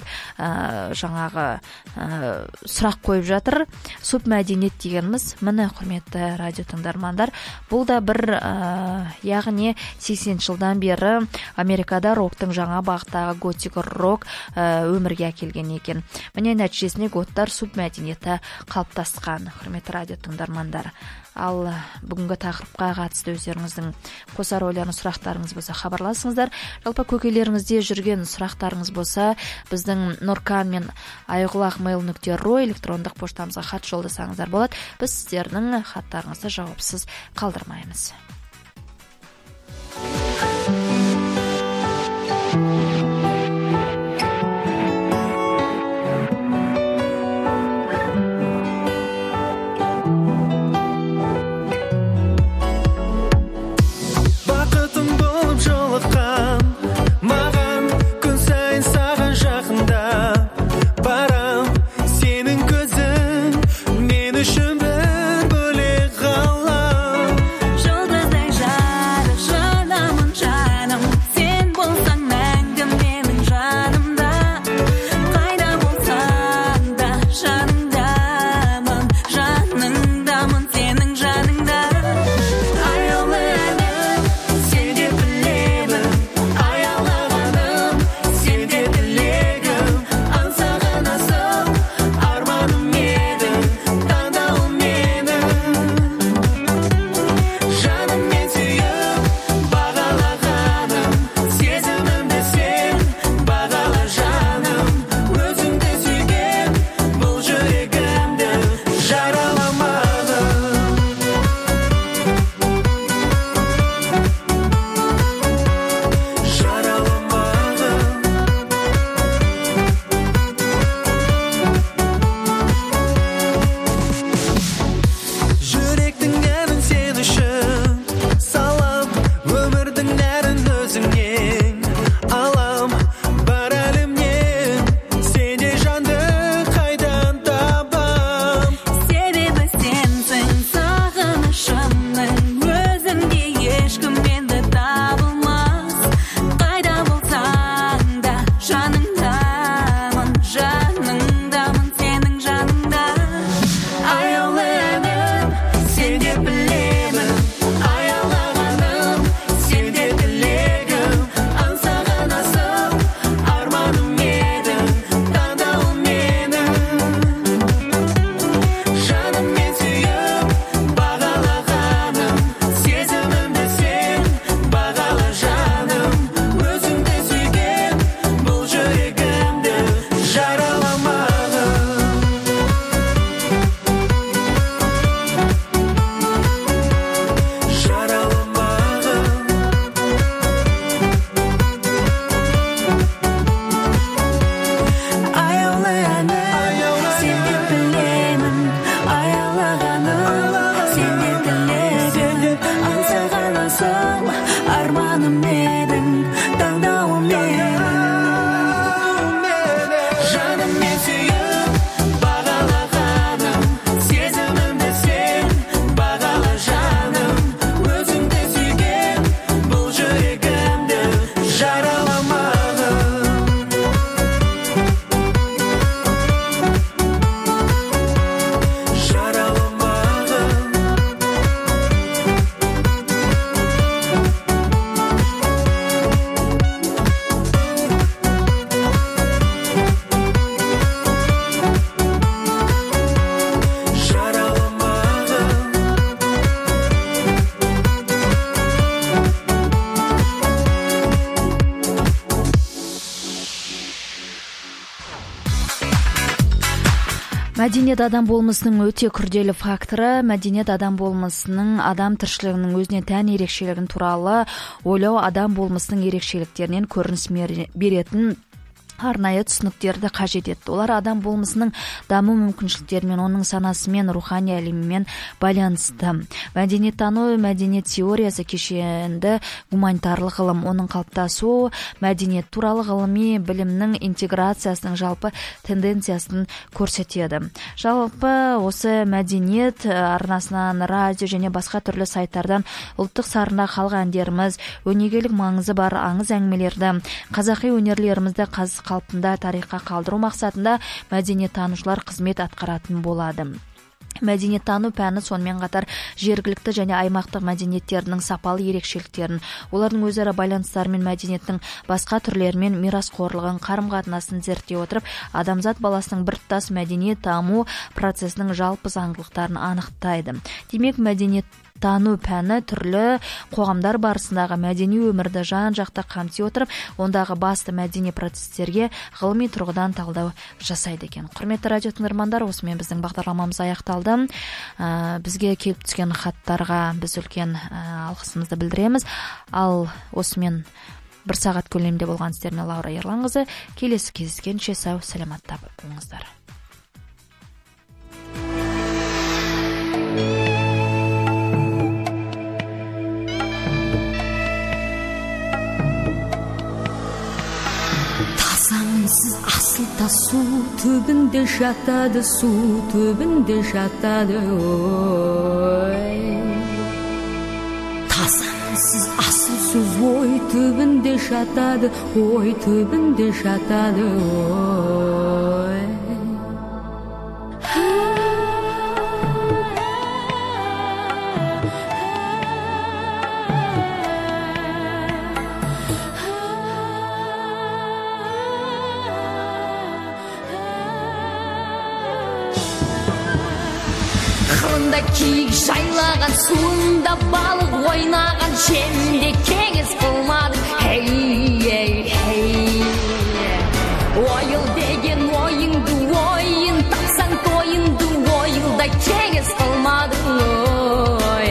жаңағы сұрақ қойып жатыр. Субмәдениет дегеніміз, міне құрметті радио тыңдармандар, бұл да бір яғни 80 жылдан бері Америкада роктың жаңа бағыттағы готик рок өмірге әкелген екен. Міне нәтижесінде готтар субмәдениеті қалыптасқан. Құрметті радио тыңдармандар, ал бүгінгі тақырыпқа қатысты өздеріңіздің қосар ойларыңыз, сұрақтарыңыз болса хабарласыңыздар. Жалпы көкейлеріңізде жүрген сұрақтарыңыз болса, біздің Нұркан мен айғұлақ@mail.ru электрондық поштамызға хат жолдасаңыздар болады. Біз сіздердің хаттарыңызды жауапсыз қалдырмаймыз. Маған күн сайын саған жақында барам, сенің көзің мен үшін бір бөлек ғалам. Жұлдыздар Мәдениет адам болмысының өте күрделі факторы. Мәдениет адам болмысының адам тіршілігінің өзіне тән ерекшелігін туралы ойлау адам болмысының ерекшеліктерінен көрініс беретін арнайы түсініктерді қажет етті. Олар адам болмысының даму мүмкіншіліктерімен, оның санасымен, рухани әлемімен байланысты. Мәдениеттану, мәдениет теориясы кешенді гуманитарлық ғылым, оның қалыптасуы мәдениет туралы ғылыми білімнің интеграциясының жалпы тенденциясын көрсетеді. Жалпы осы мәдениет арнасынан, радио және басқа түрлі сайттардан ұлттық сарында халық әндеріміз, өнегелік маңызы бар аңыз әңгімелерді, қазақи өнерлерімізді қалпында тарихқа қалдыру мақсатында мәдениеттанушылар қызмет атқаратын болады. Мәдениеттану пәні сонымен қатар жергілікті және аймақтық мәдениеттерінің сапалы ерекшеліктерін, олардың өзара байланыстары мен мәдениеттің басқа түрлерімен мирасқорлығын, қарым-қатынасын зерттей отырып, адамзат баласының біртұтас мәдениет даму процесінің жалпы заңдылықтарын анықтайды. Демек, мәдениеттану пәні түрлі қоғамдар барысындағы мәдени өмірді жан-жақты қамти отырып, ондағы басты мәдени процестерге ғылыми тұрғыдан талдау жасайды екен. Құрметті радио тыңдармандар, осымен біздің бағдарламамыз аяқталды. Бізге келіп түскен хаттарға біз үлкен алғысымызды білдіреміз. Ал осымен 1 сағат көлемінде болған сіздермен Лаура Ерланқызы. Келесі кездескенше сау саламатта болыңыздар. Сіз асыл тасу түбінде жатады, су түбінде жатады, ой. Тазансыз асыл сөз ой түбінде жатады, ой түбінде жатады, ой. Қырында киік жайлаған, суында балық ойнаған, жемде кеңес қылмады, хей, хей. Ойыл деген ойыңды, ойын тапсаң тойынды, ойылда кеңес қылмады, ой.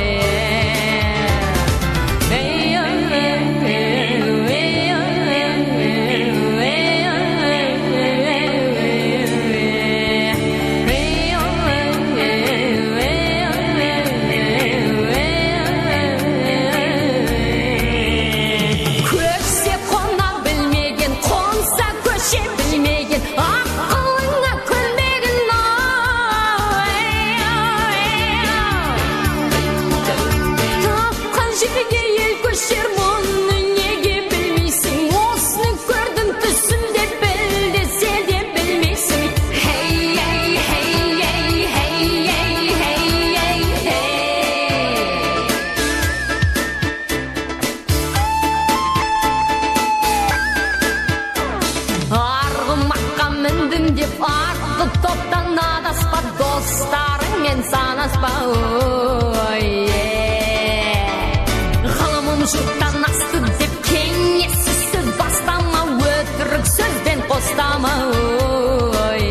Ғылымым жұрттан асты деп кеңесіз бастама, өтірік сөзбен қостама, ой.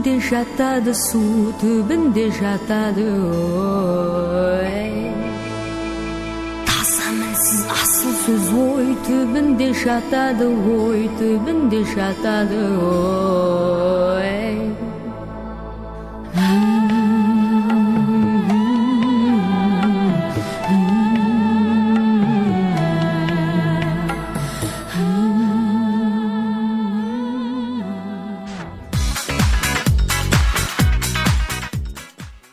түбінде жатады, су түбінде жатады, ой. Таза мінсіз асыл сөз ой түбінде жатады, ой түбінде жатады, ой.